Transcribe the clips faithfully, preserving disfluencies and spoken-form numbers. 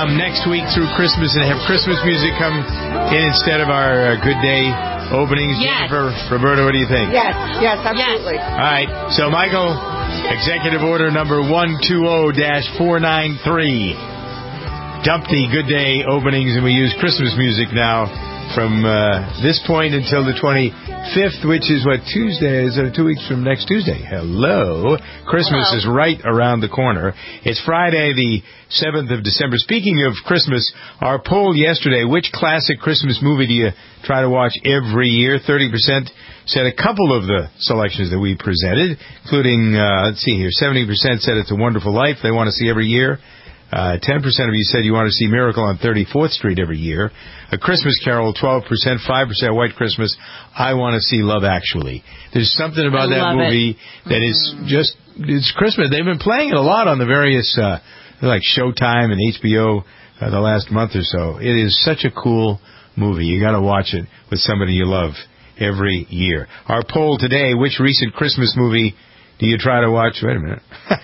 come next week through Christmas and have Christmas music come in instead of our uh, Good Day openings. Yes. Jennifer, Roberta, what do you think? Yes, yes, absolutely. Yes. All right. So, Michael, Executive Order number one two zero dash four nine three. Dump the Good Day openings, and we use Christmas music now from uh, this point until the twenty-fifth, which is what, Tuesday? Is it two weeks from next Tuesday? Hello. Christmas Hello. is right around the corner. It's Friday, the seventh of December. Speaking of Christmas, our poll yesterday, which classic Christmas movie do you try to watch every year? thirty percent said a couple of the selections that we presented, including, uh, let's see here, seventy percent said It's a Wonderful Life they want to see every year. Uh, ten percent of you said you want to see Miracle on thirty-fourth Street every year. A Christmas Carol, twelve percent. five percent White Christmas. I want to see Love Actually. There's something about I that movie it. that is just, it's Christmas. They've been playing it a lot on the various, uh, like Showtime and H B O uh, the last month or so. It is such a cool movie. You got to watch it with somebody you love every year. Our poll today, which recent Christmas movie do you try to watch? Wait a minute.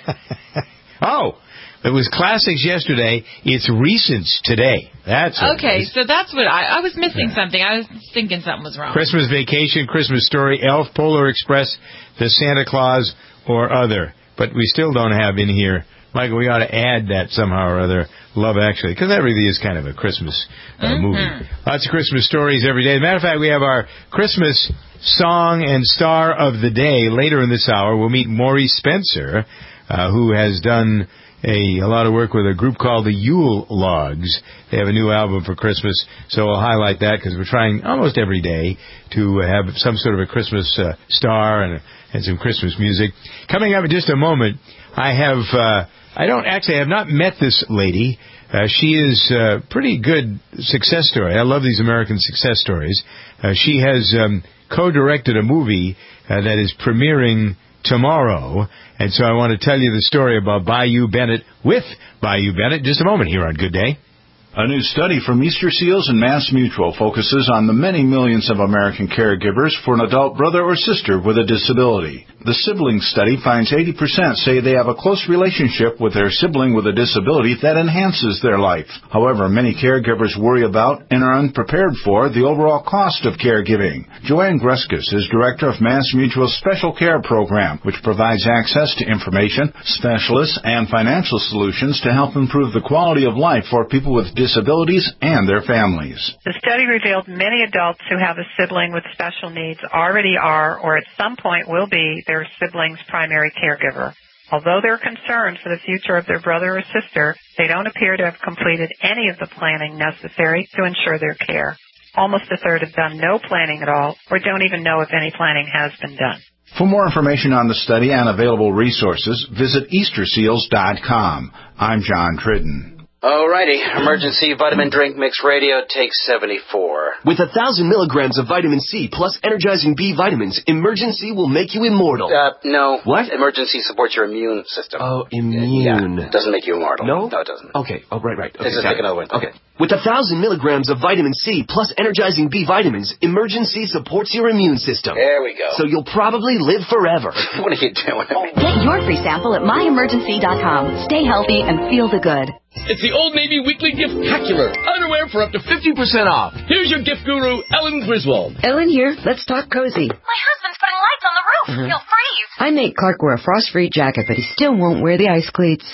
oh! It was classics yesterday. It's recents today. That's what Okay, it is. so that's what I, I was missing Yeah. something. I was thinking something was wrong. Christmas Vacation, Christmas Story, Elf, Polar Express, The Santa Claus, or other. But we still don't have in here, Michael, we ought to add that somehow or other, Love Actually, because that really is kind of a Christmas uh, Mm-hmm. movie. Lots of Christmas stories every day. As a matter of fact, we have our Christmas song and star of the day later in this hour. We'll meet Maurice Spencer, uh, who has done A, a lot of work with a group called the Yule Logs. They have a new album for Christmas, so we'll highlight that because we're trying almost every day to have some sort of a Christmas uh, star and, and some Christmas music. Coming up in just a moment, I have, uh, I don't actually, I have not met this lady. Uh, she is a pretty good success story. I love these American success stories. Uh, she has um, co-directed a movie uh, that is premiering tomorrow, and so I want to tell you the story about Bayou Bennett with Bayou Bennett in just a moment here on Good Day. A new study from Easter Seals and Mass Mutual focuses on the many millions of American caregivers for an adult brother or sister with a disability. The sibling study finds eighty percent say they have a close relationship with their sibling with a disability that enhances their life. However, many caregivers worry about and are unprepared for the overall cost of caregiving. Joanne Greskis is director of Mass Mutual's Special Care Program, which provides access to information, specialists, and financial solutions to help improve the quality of life for people with disabilities and their families. The study revealed many adults who have a sibling with special needs already are, or at some point will be, their sibling's primary caregiver. Although they're concerned for the future of their brother or sister, they don't appear to have completed any of the planning necessary to ensure their care. Almost a third have done no planning at all, or don't even know if any planning has been done. For more information on the study and available resources, visit Easter Seals dot com. I'm John Tridden. Alrighty, Emergency Vitamin Drink Mix Radio takes seventy-four. With a thousand milligrams of vitamin C plus energizing B vitamins, Emergency will make you immortal. Uh, no. What? Emergency supports your immune system. Oh, immune. Yeah, doesn't make you immortal. No? No, it doesn't. Okay, oh, right, right. Okay, Let's just got take it. another one. Okay. With a thousand milligrams of vitamin C plus energizing B vitamins, Emergency supports your immune system. There we go. So you'll probably live forever. What are you doing? Get your free sample at my emergency dot com. Stay healthy and feel the good. It's the Old Navy Weekly Gift-tacular. Underwear for up to fifty percent off. Here's your gift guru, Ellen Griswold. Ellen here. Let's talk cozy. My husband's putting lights on the roof. Mm-hmm. He'll freeze. I make Clark wear a frost-free jacket, but he still won't wear the ice cleats.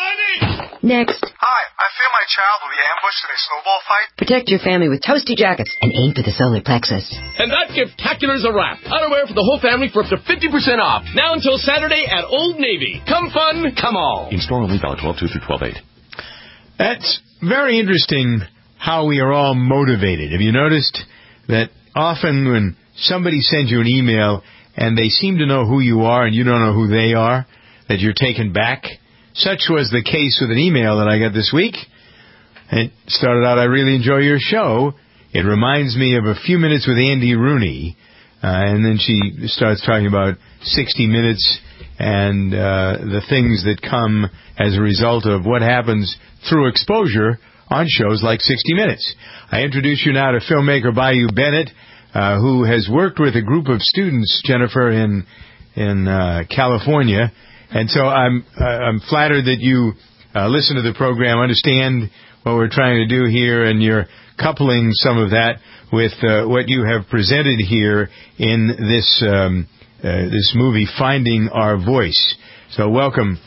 Next. Hi, I fear my child will be ambushed in a snowball fight. Protect your family with toasty jackets and aim for the solar plexus. And that gift-tacular's a wrap. Underwear for the whole family for up to fifty percent off. Now until Saturday at Old Navy. Come fun, come all. In store only valid twelve two through twelve eight. That's very interesting how we are all motivated. Have you noticed that often when somebody sends you an email and they seem to know who you are and you don't know who they are, that you're taken back? Such was the case with an email that I got this week. It started out, I really enjoy your show. It reminds me of A Few Minutes with Andy Rooney. Uh, and then she starts talking about sixty minutes and uh, the things that come as a result of what happens through exposure on shows like sixty minutes. I introduce you now to filmmaker Bayou Bennett, uh, who has worked with a group of students, Jennifer, in in uh, California. And so I'm uh, I'm flattered that you uh, listen to the program, understand what we're trying to do here, and you're coupling some of that with uh, what you have presented here in this um, uh, this movie, Finding Our Voice. So welcome.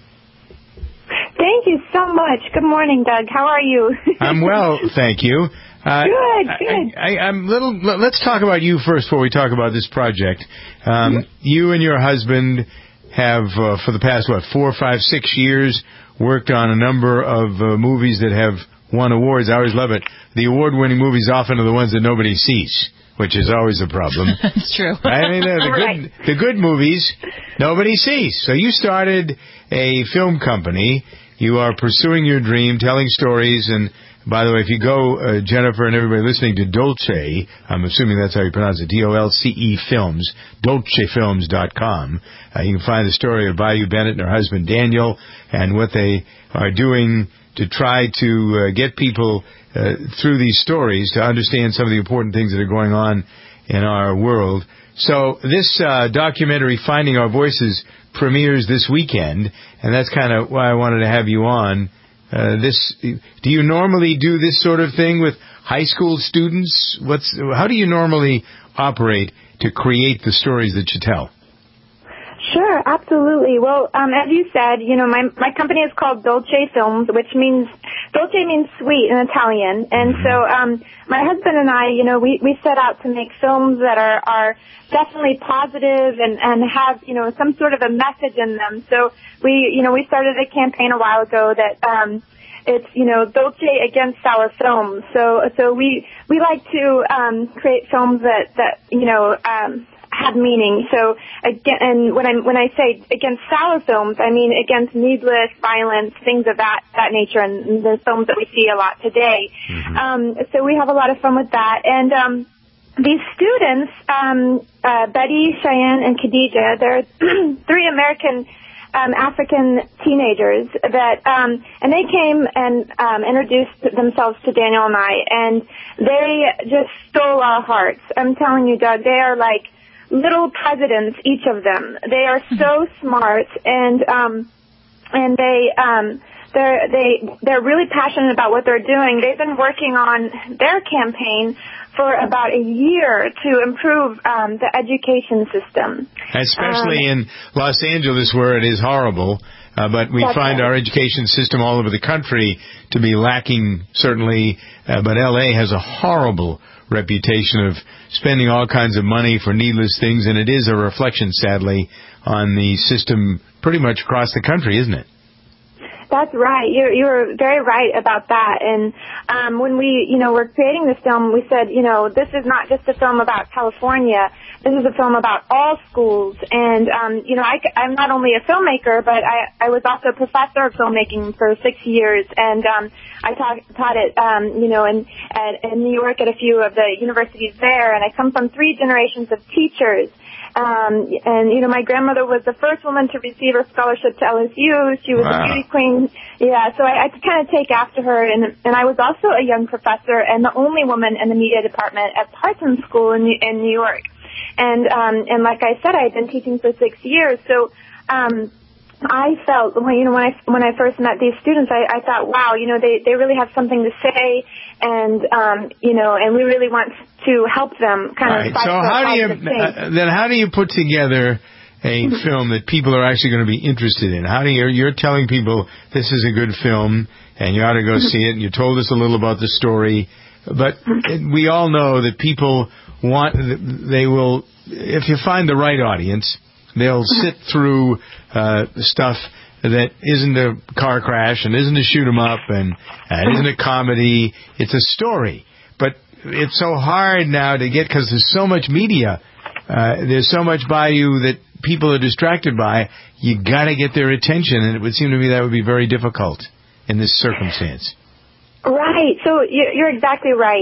Thank you so much. Good morning, Doug. How are you? I'm well, thank you. Uh, good, good. I, I, I'm little. Let's talk about you first before we talk about this project. Um, mm-hmm. You and your husband have, uh, for the past, what, four, five, six years, worked on a number of uh, movies that have won awards. I always love it. The award-winning movies often are the ones that nobody sees, which is always a problem. That's true. I mean, the, the, right. good, the good movies, nobody sees. So you started a film company. You are pursuing your dream, telling stories, and by the way, if you go, uh, Jennifer and everybody listening, to Dolce, I'm assuming that's how you pronounce it, D O L C E Films, dolce films dot com, uh, you can find the story of Bayou Bennett and her husband Daniel and what they are doing to try to uh, get people uh, through these stories to understand some of the important things that are going on in our world. So this uh, documentary, Finding Our Voices, premieres this weekend, and that's kind of why I wanted to have you on. Uh, this, do you normally do this sort of thing with high school students? What's, how do you normally operate to create the stories that you tell? Sure, absolutely. Well, um, as you said, you know, my my company is called Dolce Films, which means, Dolce means sweet in Italian. And so um, my husband and I, you know, we, we set out to make films that are, are definitely positive and, and have, you know, some sort of a message in them. So we, you know, we started a campaign a while ago that um, it's, you know, Dolce against sour films. So so we we like to um, create films that, that you know, um, have meaning. So again, and when I when I say against sour films, I mean against needless violence, things of that that nature, and the films that we see a lot today. Mm-hmm. Um, so we have a lot of fun with that. And um, these students, um, uh, Betty, Cheyenne, and Khadija, they're three American um, African teenagers that, um, and they came and um, introduced themselves to Daniel and I, and they just stole our hearts. I'm telling you, Doug, they are like little presidents, each of them. They are so smart, and um, and they um, they're they they're really passionate about what they're doing. They've been working on their campaign for about a year to improve um, the education system, especially um, in Los Angeles, where it is horrible. Uh, but we find right. our education system all over the country to be lacking, certainly. Uh, but L A has a horrible reputation of spending all kinds of money for needless things, and it is a reflection, sadly, on the system pretty much across the country, isn't it? That's right. You're, you're very right about that. And um, when we, you know, were creating this film, we said, you know, this is not just a film about California. This is a film about all schools. And, um, you know, I, I'm not only a filmmaker, but I, I was also a professor of filmmaking for six years. And um, I taught, taught it, um, you know, in, at, in New York at a few of the universities there. And I come from three generations of teachers. Um, and, you know, my grandmother was the first woman to receive her scholarship to L S U. She was wow. a beauty queen. Yeah, so I, I could kind of take after her. And, and I was also a young professor and the only woman in the media department at Parsons School in, in New York. And, um, and like I said, I had been teaching for six years. So, um, I felt, well, you know, when I, when I first met these students, I, I thought, wow, you know, they, they really have something to say, and, um, you know, and we really want to help them kind right. of fight so for how do you, uh, then how do you put together a film that people are actually going to be interested in? How do you, you're telling people this is a good film, and you ought to go see it, and you told us a little about the story, but we all know that people want, they will, if you find the right audience, they'll sit through uh, stuff that isn't a car crash and isn't a shoot 'em up and uh, isn't a comedy. It's a story. But it's so hard now to get, because there's so much media. Uh, there's so much by you that people are distracted by. You got to get their attention, and it would seem to me that would be very difficult in this circumstance. Right. So you're exactly right.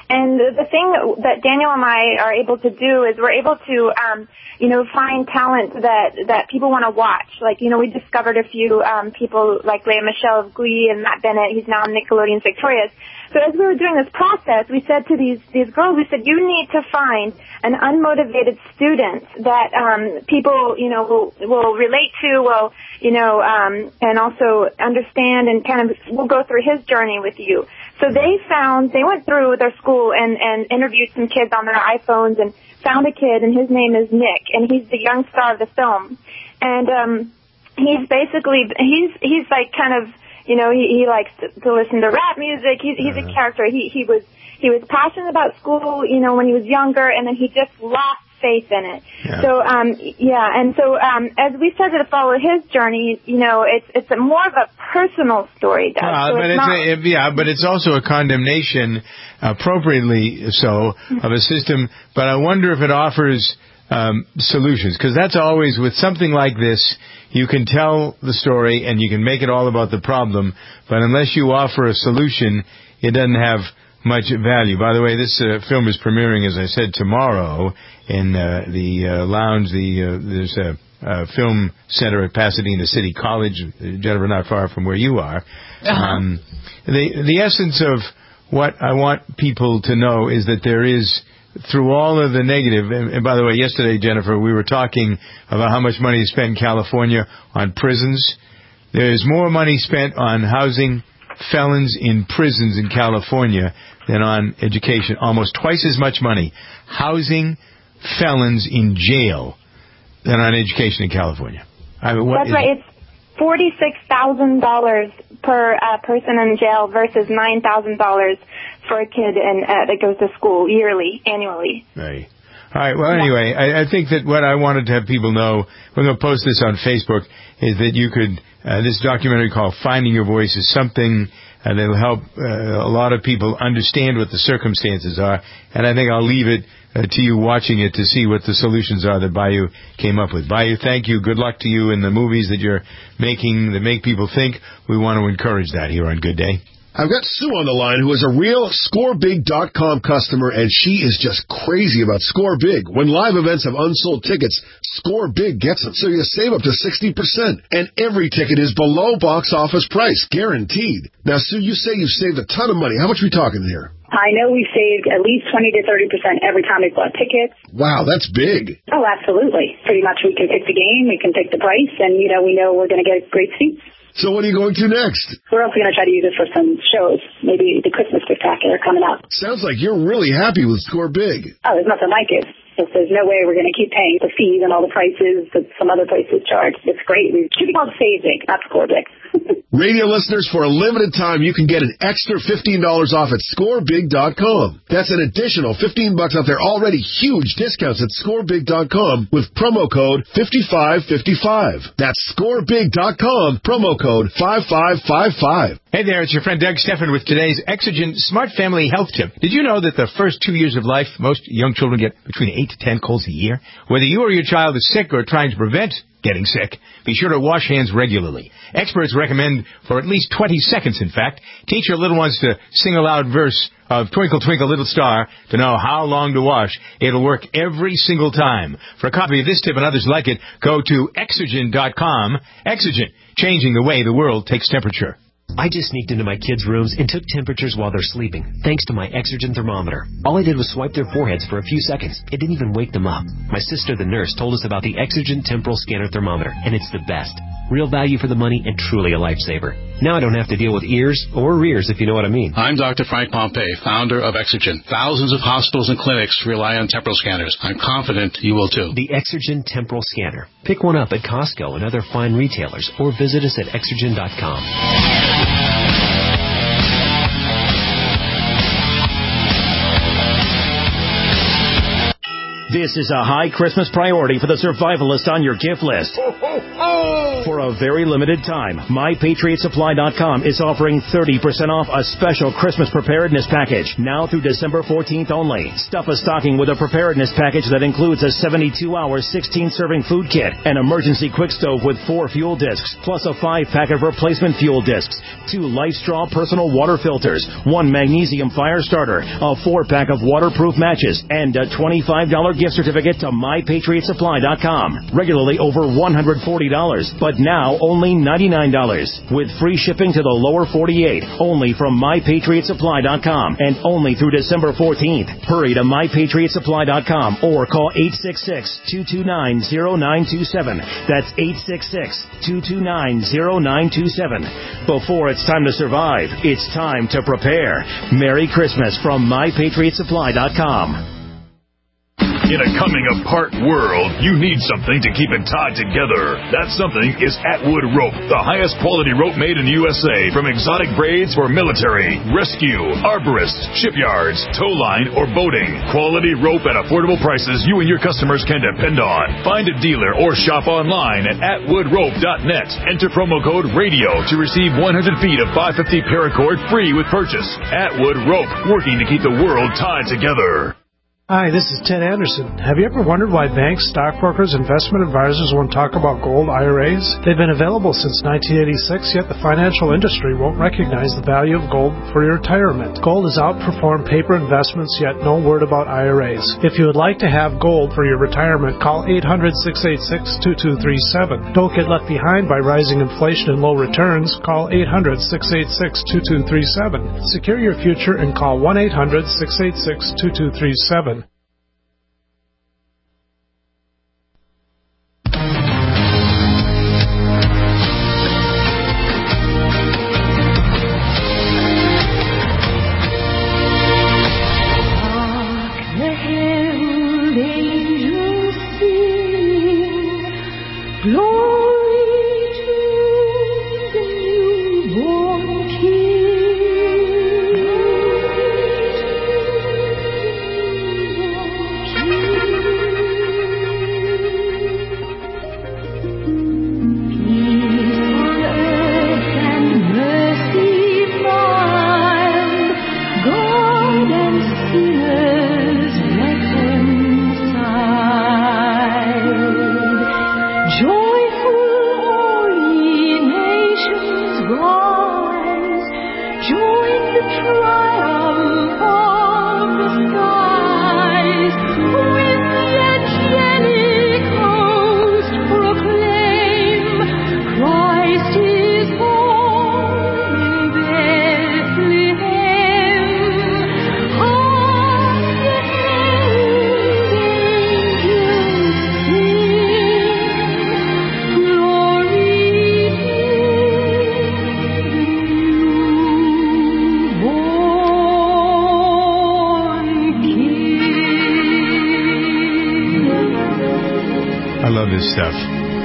And the thing that Daniel and I are able to do is we're able to, um, you know, find talent that, that people want to watch. Like, you know, we discovered a few um, people like Lea Michele of Glee and Matt Bennett. He's now on Nickelodeon's Victorious. So as we were doing this process, we said to these, these girls, we said, you need to find an unmotivated student that um, people, you know, will, will relate to, will, you know, um, and also understand and kind of will go through his journey with you. So they found, they went through their school and, and interviewed some kids on their iPhones and found a kid, and his name is Nick, and he's the young star of the film. And um, he's basically, he's he's like kind of, you know, he, he likes to, to listen to rap music. He's, he's a character. He he was he was passionate about school, you know, when he was younger, and then he just lost faith in it. Yeah. So, um, yeah, and so um, as we started to follow his journey, you know, it's it's a more of a personal story, Doug. Uh, so but it's it's not, a, it, yeah, but it's also a condemnation, appropriately so, of a system. But I wonder if it offers um, solutions, because that's always with something like this. You can tell the story and you can make it all about the problem, but unless you offer a solution, it doesn't have much value. By the way, this uh, film is premiering, as I said, tomorrow in uh, the uh, lounge. The uh, there's a uh, film center at Pasadena City College, Jennifer, not far from where you are. Uh-huh. Um, the the essence of what I want people to know is that there is, through all of the negative, and, and by the way, yesterday, Jennifer, we were talking about how much money is spent in California on prisons. There's more money spent on housing felons in prisons in California than on education. Almost twice as much money housing felons in jail than on education in California. I mean, what That's right. It? It's forty-six thousand dollars per uh, person in jail versus nine thousand dollars for a kid in, uh, that goes to school yearly, annually. Right. All right. Well, anyway, I, I think that what I wanted to have people know, we're going to post this on Facebook, is that you could, uh, this documentary called Finding Your Voice is something uh, that will help uh, a lot of people understand what the circumstances are. And I think I'll leave it uh, to you watching it to see what the solutions are that Bayou came up with. Bayou, thank you. Good luck to you in the movies that you're making that make people think. We want to encourage that here on Good Day. I've got Sue on the line, who is a real score big dot com customer, and she is just crazy about Score Big. When live events have unsold tickets, Score Big gets them, so you save up to sixty percent. And every ticket is below box office price, guaranteed. Now, Sue, you say you've saved a ton of money. How much are we talking here? I know we've saved at least twenty to thirty percent every time we've bought tickets. Wow, that's big. Oh, absolutely. Pretty much we can pick the game, we can pick the price, and, you know, we know we're going to get great seats. So what are you going to next? We're also going to try to use it for some shows, maybe the Christmas Spectacular coming up. Sounds like you're really happy with Score Big. Oh, there's nothing like it. If there's no way we're going to keep paying the fees and all the prices that some other places charge. It's great. We should be called Save Big, not Score Big. Radio listeners, for a limited time, you can get an extra fifteen dollars off at score big dot com. That's an additional fifteen bucks off their already huge discounts at score big dot com with promo code fifty-five fifty-five. That's score big dot com, promo code five five five five. Hey there, it's your friend Doug Steffen with today's Exigent Smart Family Health Tip. Did you know that the first two years of life, most young children get between eight to ten colds a year? Whether you or your child is sick or trying to prevent getting sick, be sure to wash hands regularly. Experts recommend for at least twenty seconds, in fact. Teach your little ones to sing a loud verse of Twinkle, Twinkle, Little Star to know how long to wash. It'll work every single time. For a copy of this tip and others like it, go to exigent dot com. Exigent, changing the way the world takes temperature. I just sneaked into my kids' rooms and took temperatures while they're sleeping, thanks to my Exergen thermometer. All I did was swipe their foreheads for a few seconds. It didn't even wake them up. My sister, the nurse, told us about the Exergen temporal scanner thermometer, and it's the best. Real value for the money and truly a lifesaver. Now I don't have to deal with ears or rears, if you know what I mean. I'm Doctor Frank Pompey, founder of Exergen. Thousands of hospitals and clinics rely on temporal scanners. I'm confident you will too. The Exergen temporal scanner. Pick one up at Costco and other fine retailers, or visit us at exergen dot com. This is a high Christmas priority for the survivalist on your gift list. Ho, ho, ho! For a very limited time, my patriot supply dot com is offering thirty percent off a special Christmas preparedness package now through December fourteenth only. Stuff a stocking with a preparedness package that includes a seventy-two hour sixteen serving food kit, an emergency quick stove with four fuel discs, plus a five pack of replacement fuel discs, two Life Straw personal water filters, one magnesium fire starter, a four pack of waterproof matches, and a twenty-five dollars gift certificate to my patriot supply dot com. Regularly over one hundred forty dollars, but now only ninety-nine dollars. With free shipping to the lower forty-eight, only from my patriot supply dot com, and only through December fourteenth. Hurry to my patriot supply dot com or call eight six six, two two nine, zero nine two seven. That's eight six six, two two nine, zero nine two seven. Before it's time to survive, it's time to prepare. Merry Christmas from my patriot supply dot com. In a coming-apart world, you need something to keep it tied together. That something is Atwood Rope, the highest quality rope made in the U S A, from exotic braids for military, rescue, arborists, shipyards, tow line, or boating. Quality rope at affordable prices you and your customers can depend on. Find a dealer or shop online at atwood rope dot net. Enter promo code RADIO to receive one hundred feet of five fifty paracord free with purchase. Atwood Rope, working to keep the world tied together. Hi, this is Ted Anderson. Have you ever wondered why banks, stockbrokers, investment advisors won't talk about gold I R As? They've been available since nineteen eighty-six, yet the financial industry won't recognize the value of gold for your retirement. Gold has outperformed paper investments, yet no word about I R As. If you would like to have gold for your retirement, call eight hundred, six eight six, two two three seven. Don't get left behind by rising inflation and low returns. Call eight hundred, six eight six, two two three seven. Secure your future and call one eight hundred, six eight six, two two three seven. Stuff.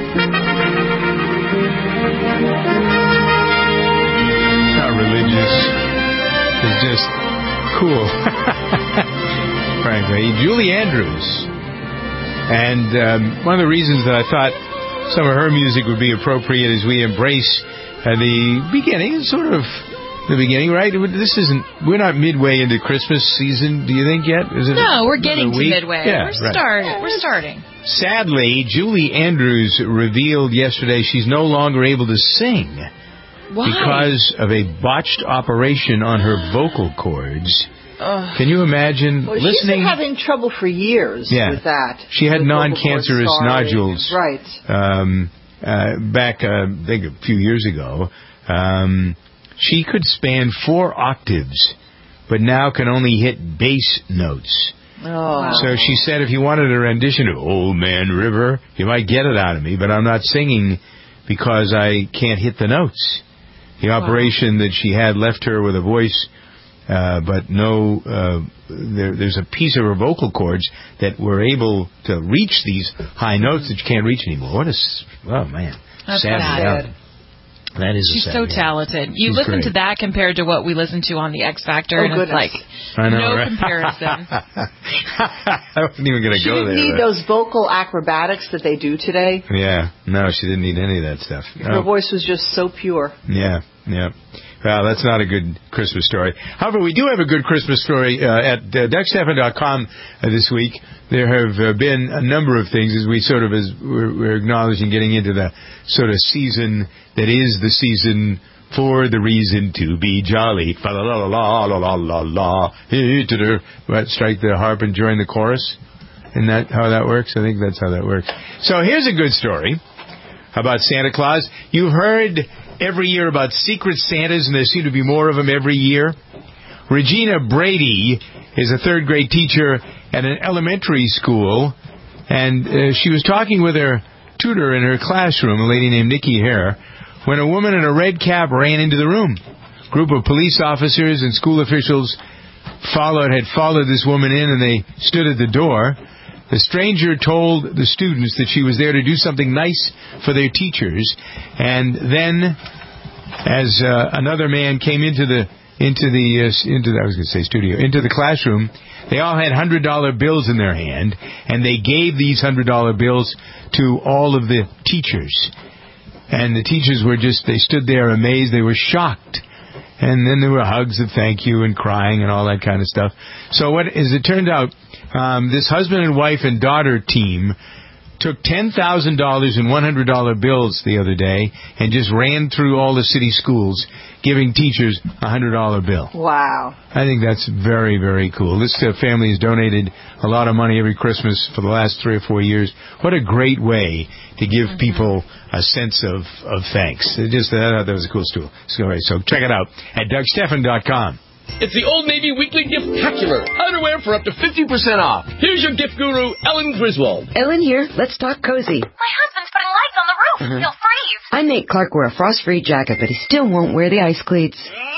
Not religious. It's just cool. Frankly, Julie Andrews. And um, one of the reasons that I thought some of her music would be appropriate as we embrace uh, the beginning, sort of the beginning, right? This isn't, we're not midway into Christmas season, do you think yet? Is it no, we're getting to midway. Yeah, we're, right. start, we're starting. Sadly, Julie Andrews revealed yesterday she's no longer able to sing. Why? Because of a botched operation on her vocal cords. Ugh. Can you imagine well, listening? She's been having trouble for years yeah. with that. She had non-cancerous nodules. Right. Um, uh, back, uh, I think, a few years ago. Um, she could span four octaves, but now can only hit bass notes. Oh. So she said if you wanted a rendition of Old Man River, you might get it out of me, but I'm not singing because I can't hit the notes. The wow. operation that she had left her with a voice, uh, but no, uh, there, there's a piece of her vocal cords that were able to reach these high notes that you can't reach anymore. What a, oh man, That's sad reality. That is She's a sad so reality. talented. You She's listen great. to that compared to what we listen to on the X Factor, oh, and goodness. it's like I know, no right? comparison. I wasn't even going to go there. She didn't need but... those vocal acrobatics that they do today. Yeah, no, she didn't need any of that stuff. Her oh. voice was just so pure. Yeah, yeah. Well, that's not a good Christmas story. However, we do have a good Christmas story uh, at uh, Doug Stephan dot com uh, this week. There have uh, been a number of things as we sort of, as we're, we're acknowledging getting into the sort of season that is the season for the reason to be jolly. Fa la la la la la la la. What, strike the harp and join the chorus? Isn't that how that works? I think that's how that works. So here's a good story about Santa Claus. You've heard every year about secret Santas, and there seem to be more of them every year. Regina Brady is a third grade teacher at an elementary school, and uh, she was talking with her tutor in her classroom, a lady named Nikki Hare, when a woman in a red cap ran into the room. A group of police officers and school officials followed, had followed this woman in, and they stood at the door. The stranger told the students that she was there to do something nice for their teachers, and then, as uh, another man came into the into the uh, into the, I was going to say studio into the classroom, they all had hundred dollar bills in their hand, and they gave these hundred dollar bills to all of the teachers, and the teachers were just they stood there amazed, they were shocked. And then there were hugs of thank you and crying and all that kind of stuff. So what, as it turned out, um, this husband and wife and daughter team took ten thousand dollars in one hundred dollar bills the other day and just ran through all the city schools giving teachers a one hundred dollar bill. Wow. I think that's very, very cool. This uh, family has donated a lot of money every Christmas for the last three or four years. What a great way to give mm-hmm. people a sense of, of thanks. It just I thought that was a cool stool. So, so check it out at Doug Stephan dot com. It's the Old Navy Weekly Gift-tacular. Underwear for up to fifty percent off. Here's your gift guru, Ellen Griswold. Ellen here. Let's talk cozy. My husband's putting lights on the roof. Uh-huh. He'll freeze. I make Clark wear a frost-free jacket, but he still won't wear the ice cleats.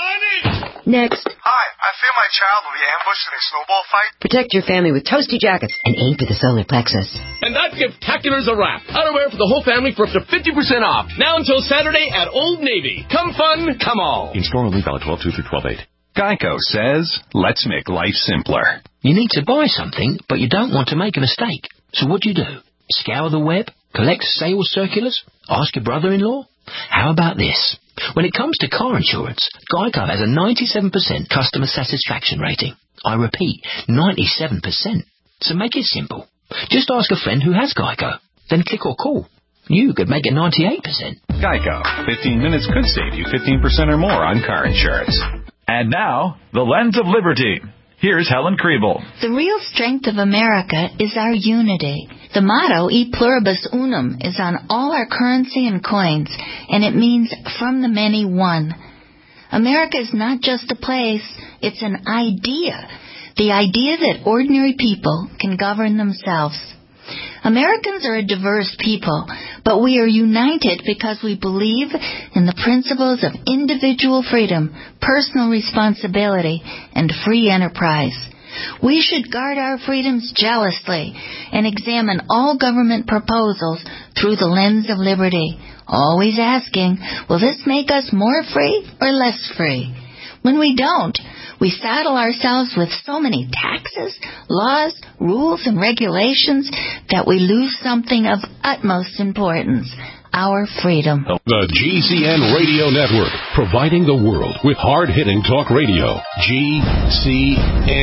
Next. Hi, I fear my child will be ambushed in a snowball fight. Protect your family with toasty jackets and aim for the solar plexus. And that Gift-tacular's a wrap. Outerwear for the whole family for up to fifty percent off. Now until Saturday at Old Navy. Come fun, come all. In store only valid twelve two through twelve eight. Geico says, let's make life simpler. You need to buy something, but you don't want to make a mistake. So what do you do? Scour the web? Collect sales circulars? Ask your brother-in-law? How about this? When it comes to car insurance, Geico has a ninety-seven percent customer satisfaction rating. I repeat, ninety-seven percent. So make it simple. Just ask a friend who has Geico. Then click or call. You could make it ninety-eight percent. Geico. fifteen minutes could save you fifteen percent or more on car insurance. And now, the Lens of Liberty. Here's Helen Kriebel. The real strength of America is our unity. The motto, E Pluribus Unum, is on all our currency and coins, and it means from the many one. America is not just a place, it's an idea. The idea that ordinary people can govern themselves. Americans are a diverse people, but we are united because we believe in the principles of individual freedom, personal responsibility, and free enterprise. We should guard our freedoms jealously and examine all government proposals through the lens of liberty, always asking, will this make us more free or less free? When we don't, we saddle ourselves with so many taxes, laws, rules, and regulations that we lose something of utmost importance, our freedom. The G C N Radio Network, providing the world with hard-hitting talk radio. G C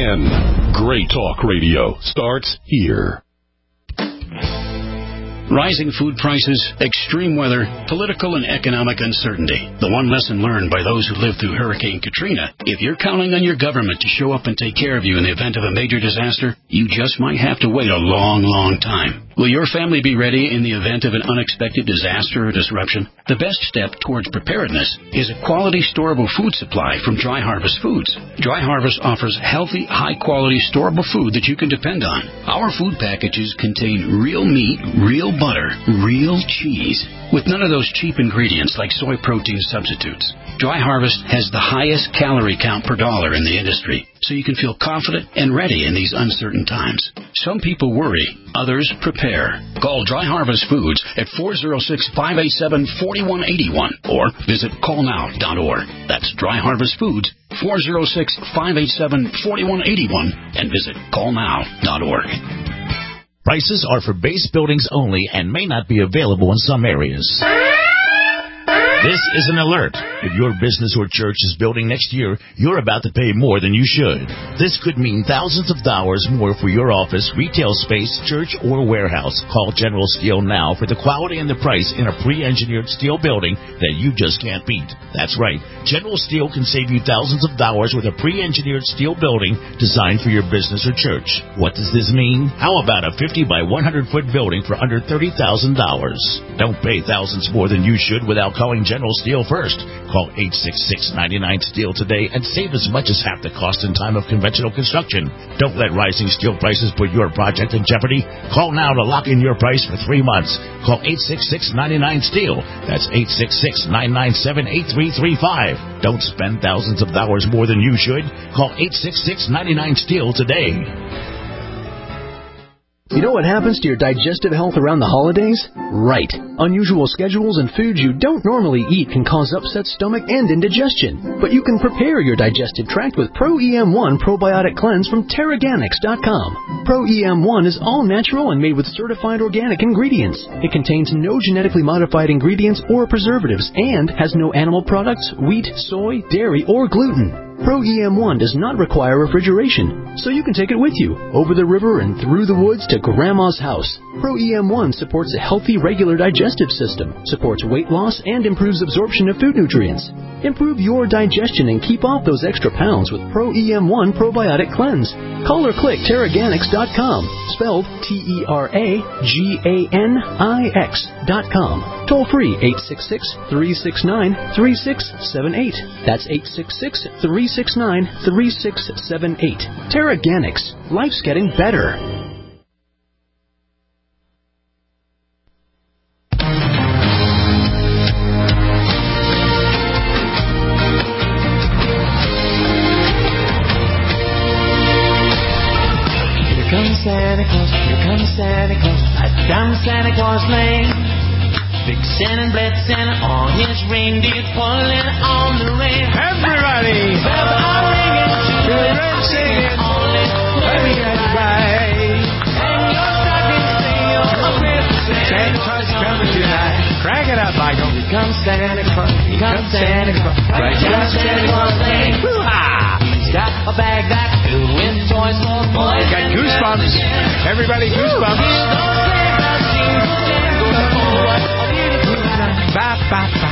N. Great talk radio starts here. Rising food prices, extreme weather, political and economic uncertainty. The one lesson learned by those who lived through Hurricane Katrina, if you're counting on your government to show up and take care of you in the event of a major disaster, you just might have to wait a long, long time. Will your family be ready in the event of an unexpected disaster or disruption? The best step towards preparedness is a quality storable food supply from Dry Harvest Foods. Dry Harvest offers healthy, high-quality storable food that you can depend on. Our food packages contain real meat, real butter, real cheese, with none of those cheap ingredients like soy protein substitutes. Dry Harvest has the highest calorie count per dollar in the industry, so you can feel confident and ready in these uncertain times. Some people worry, others prepare. Call Dry Harvest Foods at four oh six, five eight seven, four one eight one or visit call now dot org. That's Dry Harvest Foods four oh six, five eight seven, four one eight one and visit call now dot org. Prices are for base buildings only and may not be available in some areas. This is an alert. If your business or church is building next year, you're about to pay more than you should. This could mean thousands of dollars more for your office, retail space, church, or warehouse. Call General Steel now for the quality and the price in a pre-engineered steel building that you just can't beat. That's right. General Steel can save you thousands of dollars with a pre-engineered steel building designed for your business or church. What does this mean? How about a fifty by one hundred foot building for under thirty thousand dollars? Don't pay thousands more than you should without calling General Steel first. Call eight six six, nine nine, STEEL today and save as much as half the cost in time of conventional construction. Don't let rising steel prices put your project in jeopardy. Call now to lock in your price for three months. Call eight six six, nine nine, STEEL. That's eight six six, nine nine seven, eight three three five. Don't spend thousands of dollars more than you should. Call eight six six, nine nine, STEEL today. You know what happens to your digestive health around the holidays? Right. Unusual schedules and foods you don't normally eat can cause upset stomach and indigestion. But you can prepare your digestive tract with Pro E M one Probiotic Cleanse from Terraganics dot com. Pro E M one is all natural and made with certified organic ingredients. It contains no genetically modified ingredients or preservatives and has no animal products, wheat, soy, dairy, or gluten. Pro E M one does not require refrigeration, so you can take it with you, over the river and through the woods to Grandma's house. Pro E M one supports a healthy, regular digestive system, supports weight loss, and improves absorption of food nutrients. Improve your digestion and keep off those extra pounds with Pro E M one Probiotic Cleanse. Call or click Terraganics dot com, spelled T E R A G A N I X dot com. Toll free eight six six, three six nine, three six seven eight. That's eight six six, three six nine, three six seven eight. Terraganics. Life's getting better. Santa Claus, here comes Santa Claus, right down Santa Claus Lane. Big Santa and Blitzen on his reindeer pulling on the rein. Everybody! Bells are ringing, children singing, only hurry and ride. And your stockings sing your Christmas. Santa Claus coming tonight. Crank it up, Michael. Here comes Santa Claus, here comes Santa Claus, right down Santa Claus Lane. Hoo-ha! He's got a bag that's filled with toys for boys. Got goosebumps. Everybody goosebumps. Ba, ba, ba.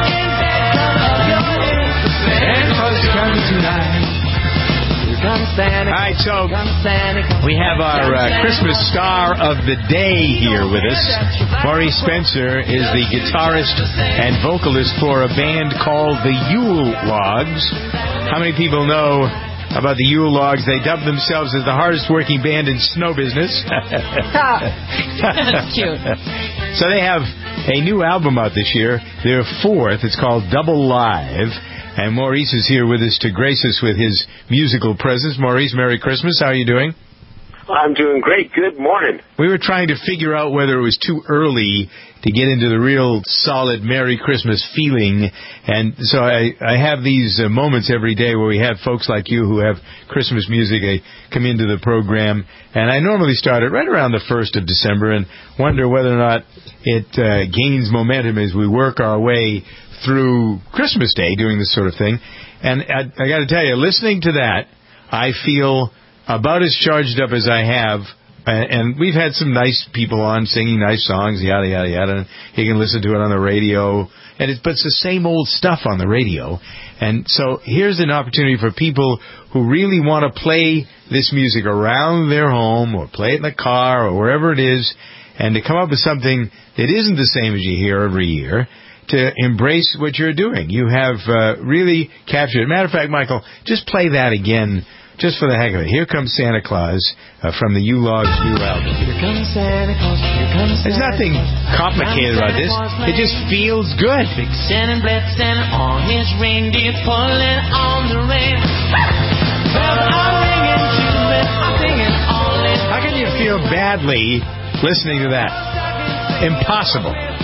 Santa Claus is coming tonight. All right, so we have our uh, Christmas star of the day here with us. Maurice Spencer is the guitarist and vocalist for a band called the Yule Logs. How many people know about the Yule Logs? They dubbed themselves as the hardest working band in snow business. That's cute. So they have a new album out this year, their fourth. It's called Double Live. And Maurice is here with us to grace us with his musical presence. Maurice, Merry Christmas. How are you doing? I'm doing great. Good morning. We were trying to figure out whether it was too early to get into the real solid Merry Christmas feeling. And so I, I have these uh, moments every day where we have folks like you who have Christmas music. They come into the program. And I normally start it right around the first of December and wonder whether or not it uh, gains momentum as we work our way through Christmas Day doing this sort of thing. And I, I got to tell you, listening to that, I feel about as charged up as I have. And we've had some nice people on singing nice songs, yada, yada, yada. And you can listen to it on the radio. And it's, but it's the same old stuff on the radio. And so here's an opportunity for people who really want to play this music around their home or play it in the car or wherever it is, and to come up with something that isn't the same as you hear every year, to embrace what you're doing. You have uh, really captured it. Matter of fact, Michael, just play that again, just for the heck of it. Here Comes Santa Claus uh, from the Yule Logs new album. Here comes Santa Claus, here comes Santa There's nothing complicated about this. It just feels good. Big Santa and Blitzen on his reindeer pulling on the rein. Bells are ringing, children are singing, only. How can you feel badly listening to that? Impossible.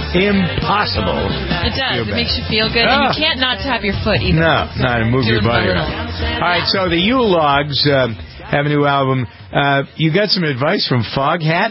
impossible. It does. It bad. makes you feel good, Ah. and you can't not tap your foot either. No, So not move your doing body. a Right. little. All right, so the Yule Logs uh, have a new album. Uh, you got some advice from Foghat?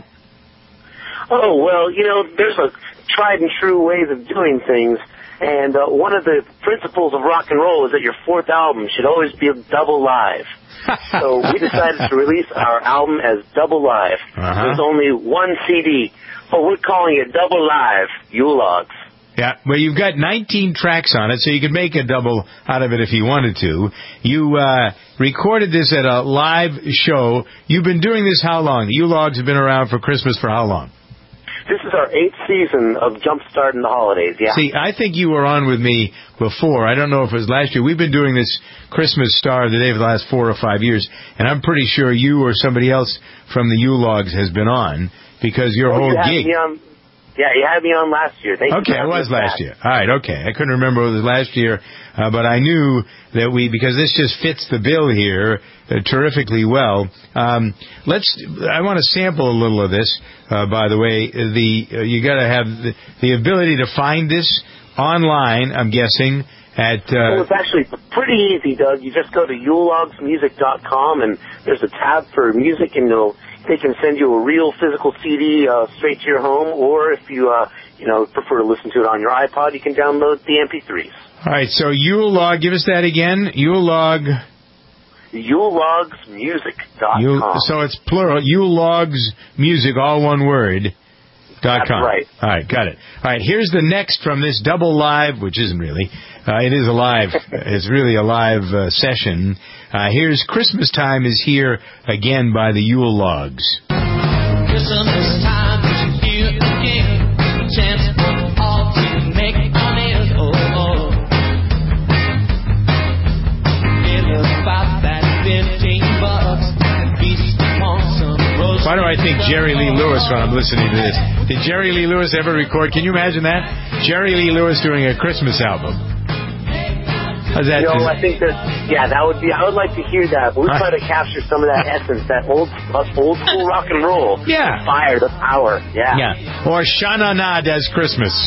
Oh, well, you know, there's a tried and true ways of doing things. And uh, one of the principles of rock and roll is that your fourth album should always be double live. So we decided to release our album as double live. Uh-huh. There's only one C D, but we're calling it Double Live Yule Logs. Yeah, well, you've got nineteen tracks on it, so you could make a double out of it if you wanted to. You uh, recorded this at a live show. You've been doing this how long? The Yule Logs have been around for Christmas for how long? This is our eighth season of Jumpstarting the Holidays, yeah. See, I think you were on with me before. I don't know if it was last year. We've been doing this Christmas Star of the Day for the last four or five years, and I'm pretty sure you or somebody else from the Yule Logs has been on, because your Oh, whole you had gig... me on, yeah, you had me on last year. Thank Okay, you it was last year. All right, okay. I couldn't remember it was last year, uh, but I knew that we, because this just fits the bill here uh, terrifically well. Um, let's. I want to sample a little of this. Uh, by the way, the uh, you got to have the, the ability to find this online. I'm guessing at. Uh, well, it's actually pretty easy, Doug. You just go to Yule Logs Music dot com, and there's a tab for music, and you'll. They can send you a real physical C D uh, straight to your home, or if you, uh, you know, prefer to listen to it on your iPod, you can download the M P threes. All right, so Yule Log, give us that again. Yule Log. Yule Logs Music dot com. Yule, so it's plural. Yule Logs Music, all one word. Dot com. That's right. All right, got it. All right, here's the next from this double live, which isn't really. Uh, it is a live. It's really a live uh, session. Uh, here's Christmas Time is Here again by the Yule Logs. Christmas time is here again. Chance for all to make money. Oh, oh. In about that fifteen bucks. And feast upon some roast. Why do I think Jerry Lee Lewis when I'm listening to this? Did Jerry Lee Lewis ever record? Can you imagine that? Jerry Lee Lewis doing a Christmas album. How's that? You know, I think that, yeah, that would be, I would like to hear that. But we try to capture some of that essence, that old uh, old school rock and roll. Yeah. The fire, the power. Yeah. Yeah. Or Shana Na Does Christmas.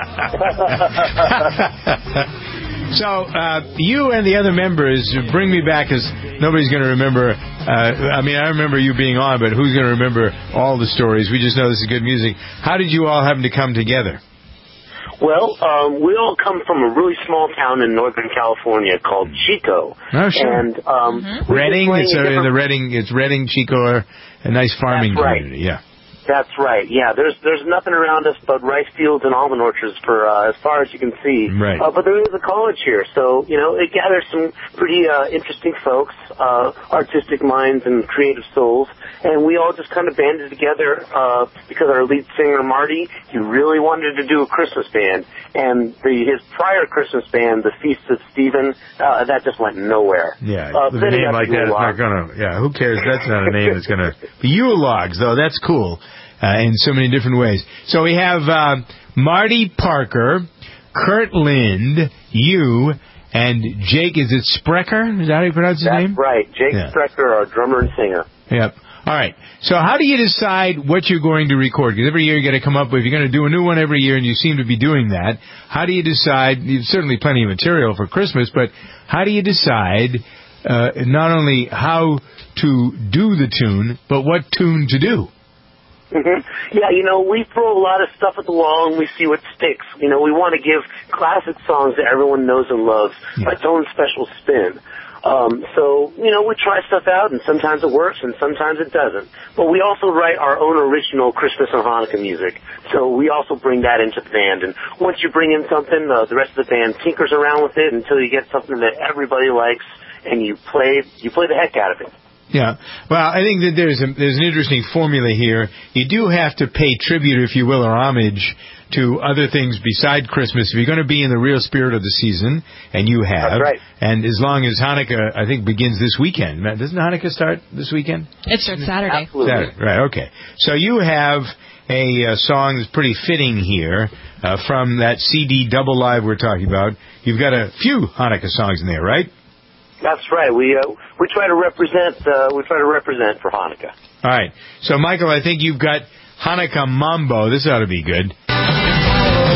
So, uh, you and the other members bring me back, because nobody's going to remember. Uh, I mean, I remember you being on, but who's going to remember all the stories? We just know this is good music. How did you all happen to come together? Well, um, we all come from a really small town in Northern California called Chico. Oh, sure. And um, Mm-hmm. Redding, it's uh, in the Redding, it's Redding, Chico, a nice farming That's right. community. Yeah. That's right. Yeah, there's there's nothing around us but rice fields and almond orchards for uh, as far as you can see. Right. Uh, but there is a college here, so you know it gathers some pretty uh, interesting folks, uh, artistic minds and creative souls, and we all just kind of banded together uh, because our lead singer Marty, he really wanted to do a Christmas band, and the his prior Christmas band, the Feast of Stephen, uh, that just went nowhere. Yeah, uh, with a name like that, it's not gonna. Yeah, who cares? That's not a name that's gonna. The Yule Logs, though, that's cool. Uh, in so many different ways. So we have uh, Marty Parker, Kurt Lind, you, and Jake, is it Sprecher? Is that how you pronounce his That's name? That's right. Jake yeah. Sprecher, our drummer and singer. Yep. All right. So how do you decide what you're going to record? Because every year you got to come up with, you're going to do a new one every year, and you seem to be doing that. How do you decide? There's certainly plenty of material for Christmas, but how do you decide uh, not only how to do the tune, but what tune to do? Mm-hmm. Yeah, you know, we throw a lot of stuff at the wall and we see what sticks. You know, we want to give classic songs that everyone knows and loves yeah. its own special spin. Um, so, you know, we try stuff out, and sometimes it works and sometimes it doesn't. But we also write our own original Christmas and Hanukkah music. So we also bring that into the band. And once you bring in something, uh, the rest of the band tinkers around with it until you get something that everybody likes, and you play, you play the heck out of it. Yeah. Well, I think that there's a, there's an interesting formula here. You do have to pay tribute, if you will, or homage to other things beside Christmas. If you're going to be in the real spirit of the season, and you have. That's right. And as long as Hanukkah, I think, begins this weekend. Doesn't Hanukkah start this weekend? It starts Saturday. Absolutely. Saturday. Right, okay. So you have a, a song that's pretty fitting here uh, from that C D Double Live we're talking about. You've got a few Hanukkah songs in there, right? That's right. We uh, we try to represent uh, we try to represent for Hanukkah. All right. So, Michael, I think you've got Hanukkah Mambo. This ought to be good.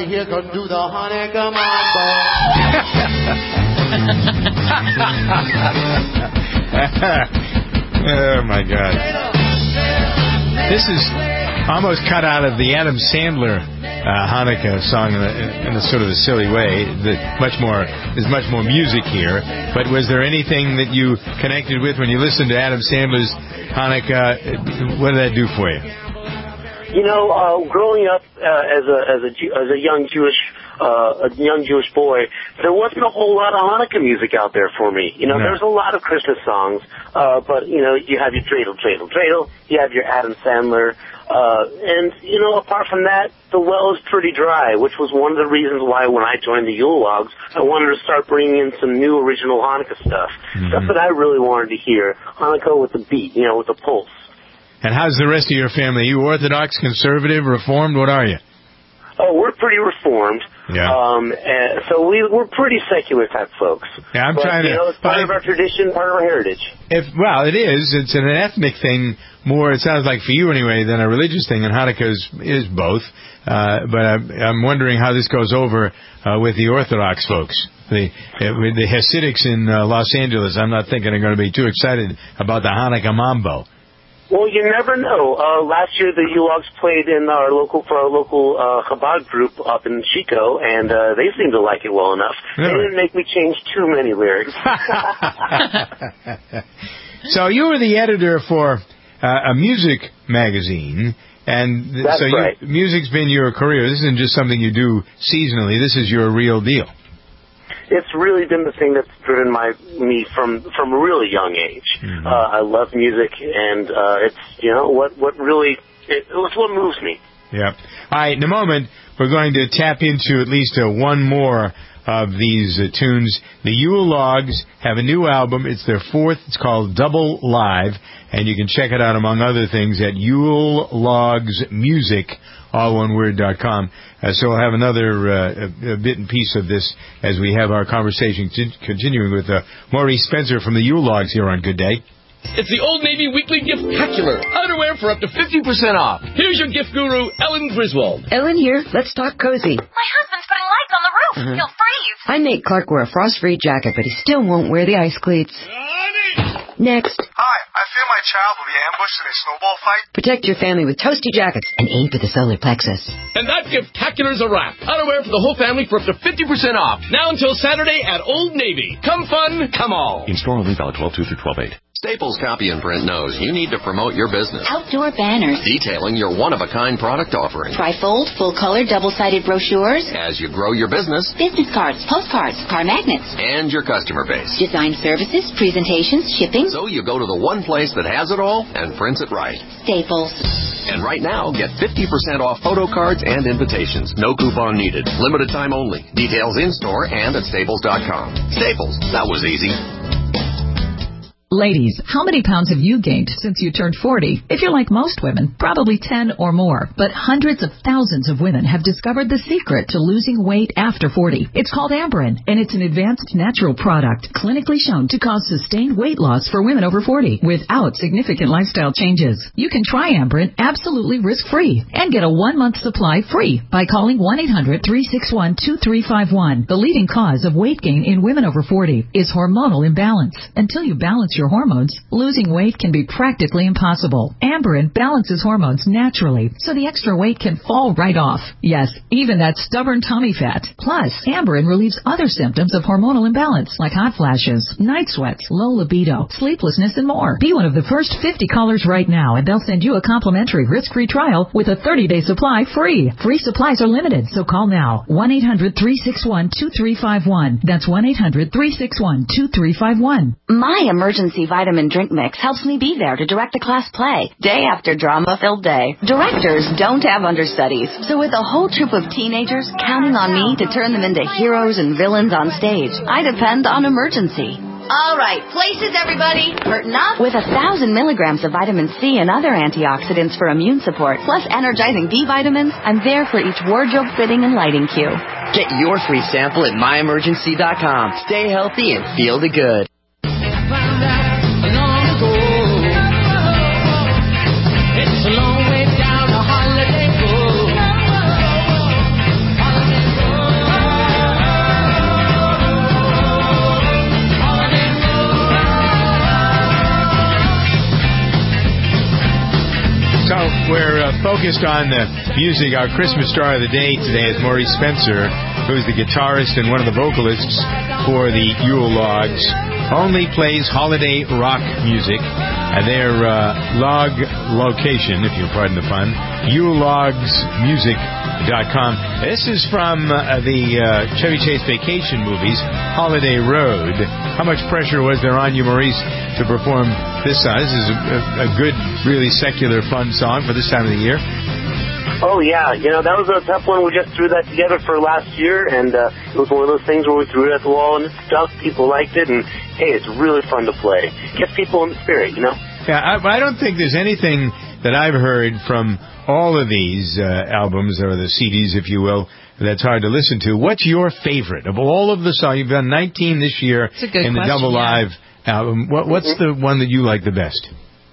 here can do the Hanukkah mambo. Oh, my God. This is almost cut out of the Adam Sandler uh, Hanukkah song in a, in a sort of a silly way. The, much more, there's much more music here. But was there anything that you connected with when you listened to Adam Sandler's Hanukkah? What did that do for you? You know, uh, growing up uh, as a as a as a young Jewish uh, a young Jewish boy, there wasn't a whole lot of Hanukkah music out there for me. You know, No. there's a lot of Christmas songs, uh, but you know, you have your dreidel, dreidel, dreidel. You have your Adam Sandler, uh, and you know, apart from that, the well is pretty dry, which was one of the reasons why when I joined the Yule Logs, I wanted to start bringing in some new original Hanukkah stuff, Mm-hmm. stuff that I really wanted to hear. Hanukkah with the beat, you know, with the pulse. And how's the rest of your family? Are you Orthodox, conservative, Reformed? What are you? Oh, we're pretty Reformed. Yeah. Um, and so we, we're pretty secular type folks. Yeah, I'm but, trying to- you know, it's part but of our tradition, part of our heritage. If well, it is. It's an ethnic thing more. It sounds like for you anyway than a religious thing. And Hanukkah is, is both. Uh, but I'm, I'm wondering how this goes over uh, with the Orthodox folks. The uh, with the Hasidics in uh, Los Angeles. I'm not thinking they're going to be too excited about the Hanukkah mambo. Well, you never know. Uh, last year, the U-Logs played in our local for our local uh, Chabad group up in Chico, and uh, they seemed to like it well enough. Really? They didn't make me change too many lyrics. So you were the editor for uh, a music magazine, and th- That's so you, right. music's been your career. This isn't just something you do seasonally. This is your real deal. It's really been the thing that's driven my me from from a really young age. Mm-hmm. Uh, I love music, and uh, it's you know what what really it, it's what moves me. Yeah. All right, in a moment, we're going to tap into at least uh, one more of these uh, tunes. The Yule Logs have a new album. It's their fourth. It's called Double Live, and you can check it out, among other things, at Yule Logs Music, all one word, dot com. Uh, so we'll have another uh, a, a bit and piece of this as we have our conversation t- continuing with uh, Maurice Spencer from the Yule Logs here on Good Day. It's the Old Navy Weekly Gift-tacular. Underwear for up to fifty percent off. Here's your gift guru, Ellen Griswold. Ellen here. Let's talk cozy. My husband's putting lights on the roof. Mhm. He'll freeze. I make Clark wear a frost-free jacket, but he still won't wear the ice cleats. Next, Hi, I fear my child will be ambushed in a snowball fight. protect your family with toasty jackets and aim for the solar plexus. And that gift-tacular's a wrap. Underwear for the whole family for up to fifty percent off. Now until Saturday at Old Navy. Come fun, come all. In store only, valid twelve two through twelve eight. Staples Copy and Print knows you need to promote your business, Outdoor banners. detailing your one-of-a-kind product offering. Trifold, full-color, double-sided brochures. As you grow your business Business cards, postcards, car magnets. and your customer base. Design services, presentations, shipping. So you go to the one place that has it all and prints it right. Staples. And right now, get fifty percent off photo cards and invitations. No coupon needed. Limited time only. Details in-store and at staples dot com. Staples. That was easy. Ladies, how many pounds have you gained since you turned forty? If you're like most women, probably ten or more. But hundreds of thousands of women have discovered the secret to losing weight after forty. It's called Amberen, and it's an advanced natural product clinically shown to cause sustained weight loss for women over forty without significant lifestyle changes. You can try Amberen absolutely risk-free and get a one-month supply free by calling one eight hundred three six one two three five one. The leading cause of weight gain in women over forty is hormonal imbalance. Until you balance your hormones, losing weight can be practically impossible. Amberen balances hormones naturally, so the extra weight can fall right off. Yes, even that stubborn tummy fat. Plus, Amberen relieves other symptoms of hormonal imbalance, like hot flashes, night sweats, low libido, sleeplessness, and more. Be one of the first fifty callers right now, and they'll send you a complimentary risk-free trial with a thirty-day supply free. Free supplies are limited, so call now. one eight hundred three six one two three five one. That's one eight hundred three six one two three five one. My emergency vitamin drink mix helps me be there to direct the class play, day after drama-filled day. Directors don't have understudies, so with a whole troop of teenagers counting on me to turn them into heroes and villains on stage, I depend on Emergency. All right, places, everybody. Curtain up. With a thousand milligrams of vitamin C and other antioxidants for immune support, plus energizing B vitamins, I'm there for each wardrobe fitting and lighting cue. Get your free sample at my emergency dot com. Stay healthy and feel the good. It's a long way down a holiday road. uh, focused on the music. Our Christmas star of the day today is Maurice Spencer, who's the guitarist and one of the vocalists for the Yule Logs. Only plays holiday rock music. And their uh, log location, if you'll pardon the pun, yule logs music dot com. This is from uh, the uh, Chevy Chase Vacation movies, Holiday Road. How much pressure was there on you, Maurice, to perform this song? This is a, a good, really secular, fun song for this time of the year. Oh, yeah. You know, that was a tough one. We just threw that together for last year, and uh, it was one of those things where we threw it at the wall and it stuck. People liked it, and, hey, it's really fun to play. Gets people in the spirit, you know? Yeah, I, I don't think there's anything that I've heard from all of these uh, albums, or the C Ds, if you will, that's hard to listen to. What's your favorite of all of the songs? You've done nineteen this year in the Double yeah. Live album. What, what's mm-hmm. the one that you like the best?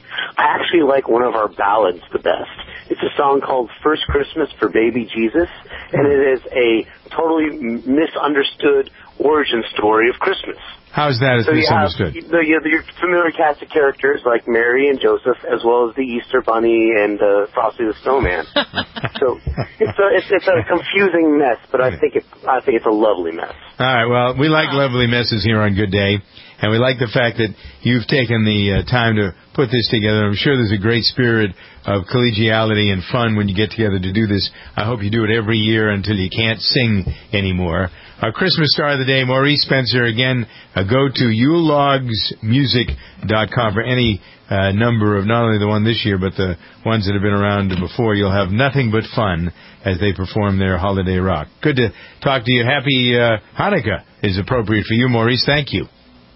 I actually like one of our ballads the best. It's a song called First Christmas for Baby Jesus, and it is a totally misunderstood origin story of Christmas. How's that so misunderstood? You have the, you, your familiar cast of characters like Mary and Joseph, as well as the Easter Bunny and uh, Frosty the Snowman. So it's a it's, it's a confusing mess, but I think it's I think it's a lovely mess. All right, well, we like lovely messes here on Good Day, and we like the fact that you've taken the uh, time to put this together. I'm sure there's a great spirit of collegiality and fun when you get together to do this. I hope you do it every year until you can't sing anymore. Our Christmas star of the day, Maurice Spencer. Again, uh, go to yule logs music dot com for any uh, number of not only the one this year, but the ones that have been around before. You'll have nothing but fun as they perform their holiday rock. Good to talk to you. Happy uh, Hanukkah is appropriate for you, Maurice. Thank you.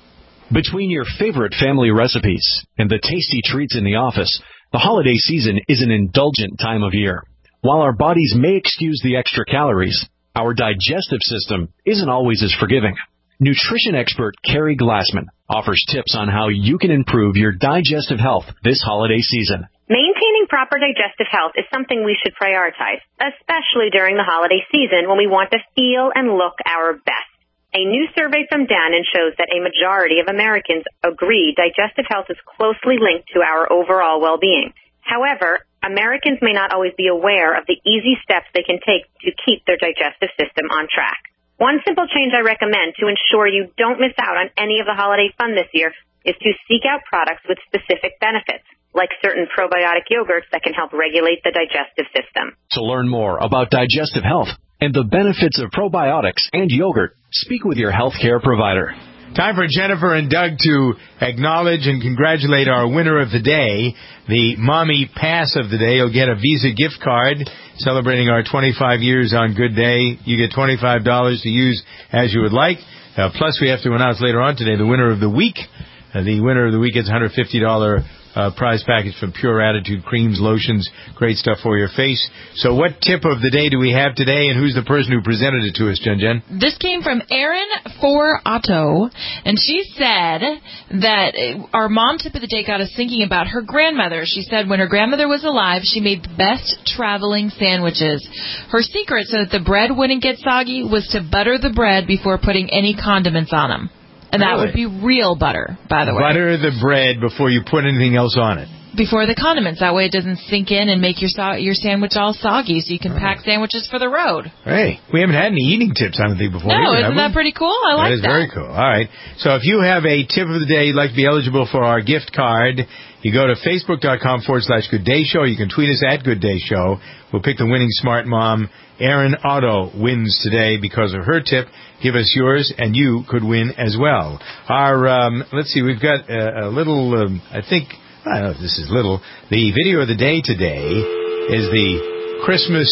Between your favorite family recipes and the tasty treats in the office, the holiday season is an indulgent time of year. While our bodies may excuse the extra calories, our digestive system isn't always as forgiving. Nutrition expert Carrie Glassman offers tips on how you can improve your digestive health this holiday season. Maintaining proper digestive health is something we should prioritize, especially during the holiday season when we want to feel and look our best. A new survey from Dannon shows that a majority of Americans agree digestive health is closely linked to our overall well-being. However, Americans may not always be aware of the easy steps they can take to keep their digestive system on track. One simple change I recommend to ensure you don't miss out on any of the holiday fun this year is to seek out products with specific benefits, like certain probiotic yogurts that can help regulate the digestive system. To learn more about digestive health and the benefits of probiotics and yogurt, speak with your healthcare provider. Time for Jennifer and Doug to acknowledge and congratulate our winner of the day, the Mommy Pass of the day. You'll get a Visa gift card celebrating our twenty-five years on Good Day. You get twenty-five dollars to use as you would like. Uh, plus, we have to announce later on today the winner of the week. Uh, the winner of the week gets a one hundred fifty dollars uh, prize package from Pure Attitude creams, lotions, great stuff for your face. So what tip of the day do we have today, and who's the person who presented it to us, Jen Jen? This came from Erin for Otto, and she said that our mom tip of the day got us thinking about her grandmother. She said when her grandmother was alive, she made the best traveling sandwiches. Her secret so that the bread wouldn't get soggy was to butter the bread before putting any condiments on them. And that really? would be real butter, by the way. Butter the bread before you put anything else on it. Before the condiments. That way it doesn't sink in and make your so- your sandwich all soggy, so you can oh. pack sandwiches for the road. Hey, we haven't had any eating tips, I don't think, before. No, either, isn't that pretty cool? I like that. That is very cool. All right. So if you have a tip of the day you'd like to be eligible for our gift card, you go to facebook.com forward slash Good Day Show. You can tweet us at Good Day Show. We'll pick the winning smart mom. Erin Otto wins today because of her tip. Give us yours, and you could win as well. Our um, let's see, we've got a, a little, um, I think, I don't know if this is little. The video of the day today is the Christmas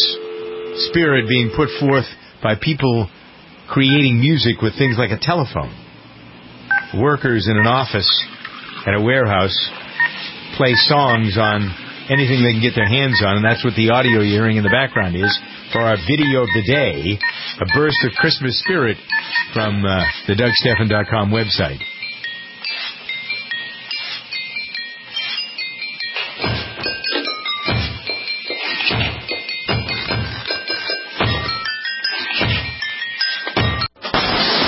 spirit being put forth by people creating music with things like a telephone. Workers in an office at a warehouse play songs on anything they can get their hands on, and that's what the audio you're hearing in the background is for our video of the day, a burst of Christmas spirit from uh, the Doug Stephan dot com website.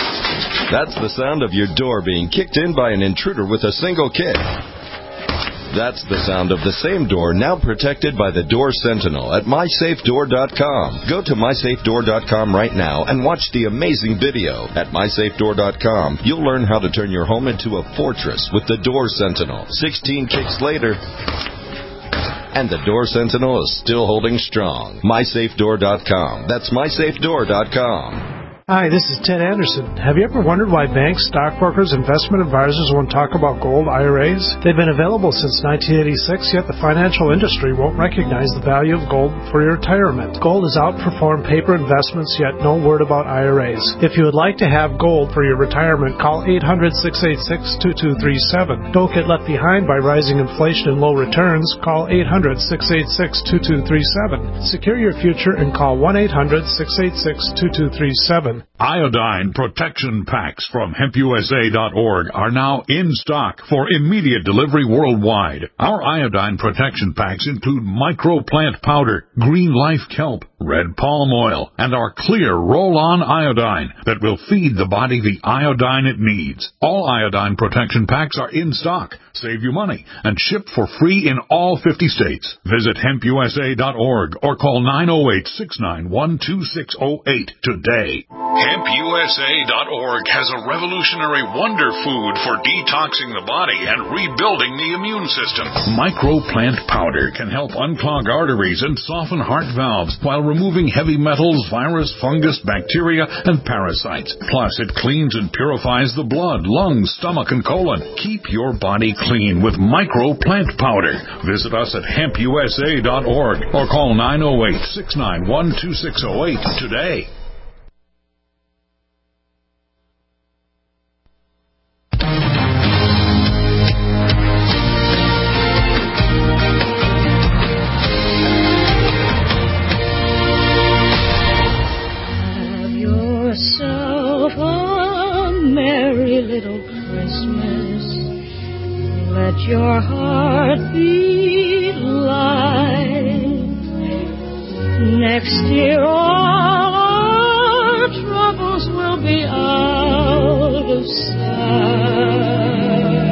That's the sound of your door being kicked in by an intruder with a single kick. That's the sound of the same door now protected by the Door Sentinel at my safe door dot com. Go to my safe door dot com right now and watch the amazing video. At my safe door dot com, you'll learn how to turn your home into a fortress with the Door Sentinel. sixteen kicks later, and the Door Sentinel is still holding strong. my safe door dot com. That's my safe door dot com. Hi, this is Ted Anderson. Have you ever wondered why banks, stockbrokers, investment advisors won't talk about gold I R As? They've been available since nineteen eighty-six, yet the financial industry won't recognize the value of gold for your retirement. Gold has outperformed paper investments, yet no word about I R As. If you would like to have gold for your retirement, call eight hundred, six eight six, two two three seven. Don't get left behind by rising inflation and low returns. Call eight hundred, six eight six, two two three seven. Secure your future and call one eight hundred, six eight six, two two three seven. Iodine protection packs from hemp U S A dot org are now in stock for immediate delivery worldwide. Our iodine protection packs include microplant powder, green life kelp, red palm oil, and our clear roll-on iodine that will feed the body the iodine it needs. All iodine protection packs are in stock, save you money, and shipped for free in all fifty states. Visit hemp U S A dot org or call nine oh eight, six nine one, two six oh eight today. hemp U S A dot org has a revolutionary wonder food for detoxing the body and rebuilding the immune system. Microplant powder can help unclog arteries and soften heart valves while removing heavy metals, virus, fungus, bacteria, and parasites. Plus, it cleans and purifies the blood, lungs, stomach, and colon. Keep your body clean with microplant powder. Visit us at hemp U S A dot org or call nine oh eight, six nine one, two six oh eight today. Yourself a merry little Christmas. Let your heart beat light. Next year all our troubles will be out of sight.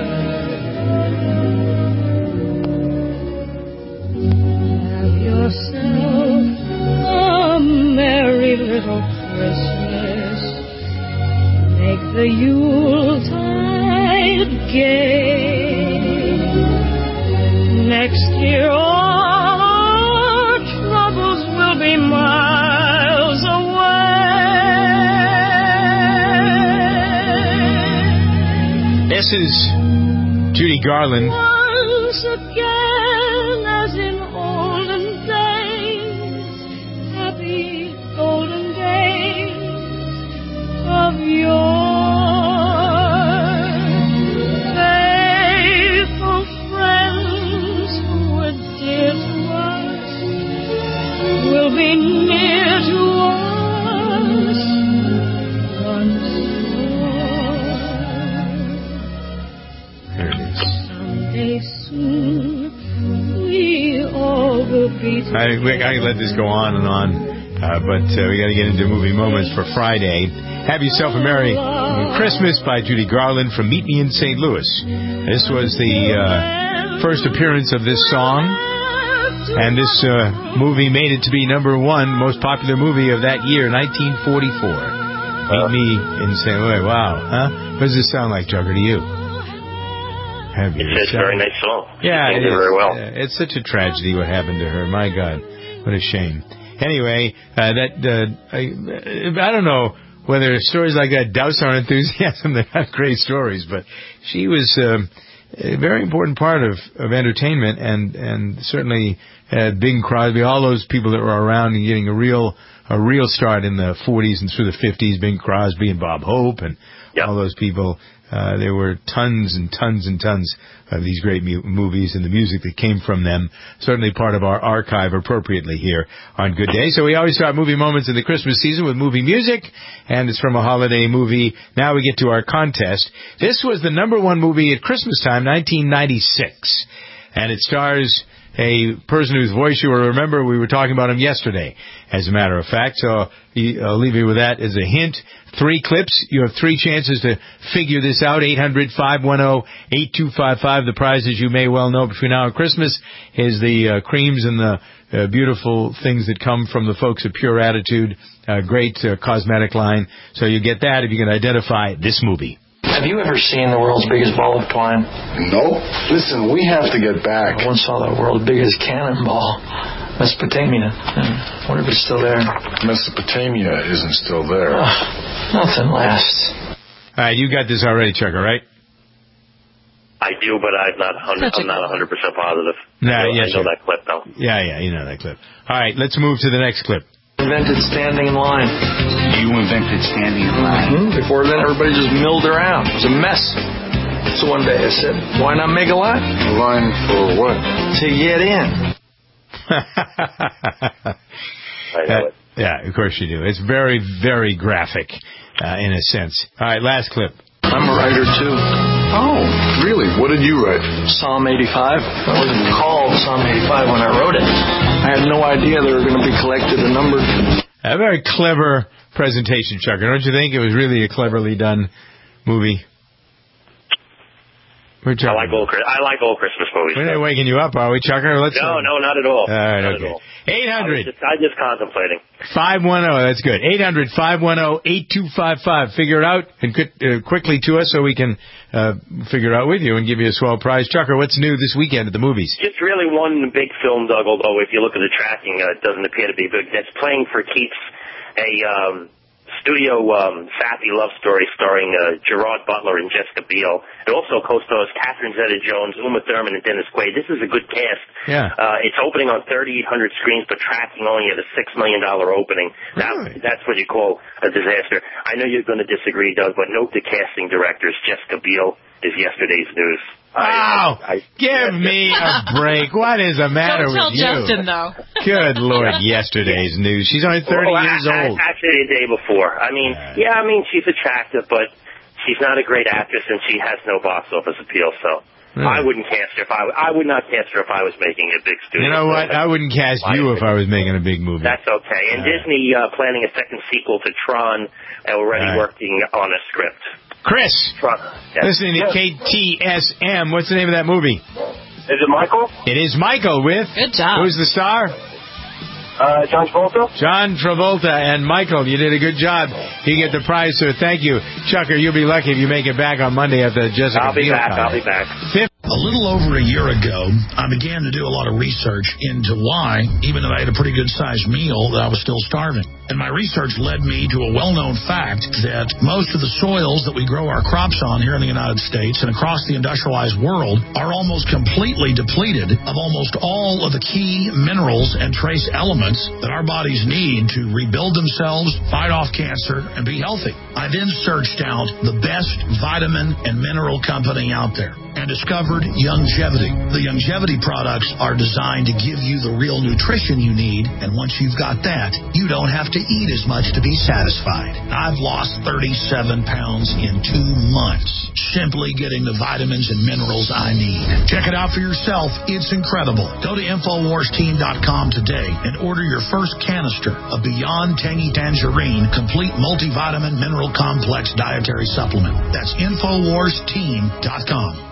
Have yourself a merry little Christmas. Make the Yuletide gay. Next year all our troubles will be miles away. This is Judy Garland. Once again, as in olden days, happy golden days of yore. Faithful friends who were dear to us will be near to us once more. There it is. Someday soon we all will be together. I, we, I can let this go on and on, uh, but uh, we got to get into movie moments for Friday. Have Yourself a Merry Christmas by Judy Garland from Meet Me in Saint Louis. This was the uh, first appearance of this song, and this uh, movie made it to be number one most popular movie of that year, nineteen forty-four. Meet Me in Saint Louis. Wow, huh? What does this sound like, Jugger, to you? Have It's a very nice song. Yeah, She it did is. very well. Uh, it's such a tragedy what happened to her. My God, what a shame. Anyway, uh, that uh, I, I don't know whether stories like that douse our enthusiasm. They're not great stories, but she was um, a very important part of, of entertainment, and and certainly had Bing Crosby, all those people that were around and getting a real a real start in the forties and through the fifties. Bing Crosby and Bob Hope and yep. all those people. Uh, there were tons and tons and tons of these great mu- movies and the music that came from them. Certainly part of our archive appropriately here on Good Day. So we always start movie moments in the Christmas season with movie music, and it's from a holiday movie. Now we get to our contest. This was the number one movie at Christmas time, nineteen ninety-six, and it stars a person whose voice you will remember. We were talking about him yesterday, as a matter of fact. So I'll leave you with that as a hint. Three clips. You have three chances to figure this out. eight hundred, five one zero, eight two five five. The prizes you may well know between now and Christmas is the uh, creams and the uh, beautiful things that come from the folks at Pure Attitude. Uh, great uh, cosmetic line. So you get that if you can identify this movie. Have you ever seen the world's biggest ball of twine? No. Listen, we have to get back. I once saw the world's biggest cannonball. Mesopotamia. I wonder if it's still there. Mesopotamia isn't still there. Uh, nothing lasts. All right, you got this already, Chuck, all right? I do, but I'm not one hundred, I'm not one hundred percent positive. No, I know, yes, I know sir. that clip, though. Yeah, yeah, you know that clip. All right, let's move to the next clip. Invented standing in line. You invented standing in line? Mm-hmm. Before then, everybody just milled around. It was a mess. So one day I said, why not make a line? A line for what? To get in. I know uh, it. Yeah, of course you do. It's very, very graphic, uh, in a sense. All right, last clip. I'm a writer, too. Oh, really? What did you write? Psalm eighty-five. It wasn't called Psalm eighty-five when I wrote it. I had no idea they were going to be collected and numbered. A very clever presentation, Chucker. Don't you think? It was really a cleverly done movie. We're I like old I like old Christmas movies. We're not waking you up, are we, Chucker? Let's no, no, not at all. All right, not okay. At all. eight hundred. I was just, I was just contemplating. five one zero, that's good. eight hundred, five one zero, eight two five five. Figure it out and uh, quickly to us so we can uh, figure it out with you and give you a swell prize. Chucker, what's new this weekend at the movies? Just really one big film, Doug, although if you look at the tracking, uh, it doesn't appear to be big. That's playing for keeps a um, studio um, sappy love story starring uh, Gerard Butler and Jessica Biel. It also co-stars Catherine Zeta-Jones, Uma Thurman, and Dennis Quaid. This is a good cast. Yeah. Uh, it's opening on thirty-eight hundred screens, but tracking only at a six million dollars opening. Really? That, that's what you call a disaster. I know you're going to disagree, Doug, but note the casting directors. Jessica Biel is yesterday's news. Wow! I, I, Give me a break. What is the matter Don't tell with you? Justin, though. Good Lord, yesterday's news. She's only thirty well, years I, old. I, actually, the day before. I mean, yeah, I mean, she's attractive, but she's not a great actress, and she has no box office appeal, so Really? I wouldn't cast her if I, I would not cast her if I was making a big studio. You know what? I wouldn't cast you if I was making a big movie. That's okay. And Uh, Disney uh, planning a second sequel to Tron, already Right. working on a script. Chris, Tron. Yes. listening to Yes. K T S M. What's the name of that movie? Is it Michael? It is Michael with... Good job. Who's the star? Uh, John Travolta? John Travolta and Michael. You did a good job. You get the prize, sir. Thank you. Chucker, you'll be lucky if you make it back on Monday at the Jessica I'll be Biel back. concert. I'll be back. Fifth. A little over a year ago, I began to do a lot of research into why, even though I had a pretty good-sized meal, that I was still starving. And my research led me to a well-known fact that most of the soils that we grow our crops on here in the United States and across the industrialized world are almost completely depleted of almost all of the key minerals and trace elements that our bodies need to rebuild themselves, fight off cancer, and be healthy. I then searched out the best vitamin and mineral company out there and discovered Youngevity. The Youngevity products are designed to give you the real nutrition you need, and once you've got that, you don't have to eat as much to be satisfied. I've lost thirty-seven pounds in two months, simply getting the vitamins and minerals I need. Check it out for yourself. It's incredible. Go to Infowars Team dot com today and order your first canister of Beyond Tangy Tangerine Complete Multivitamin Mineral Complex Dietary Supplement. That's Infowars Team dot com.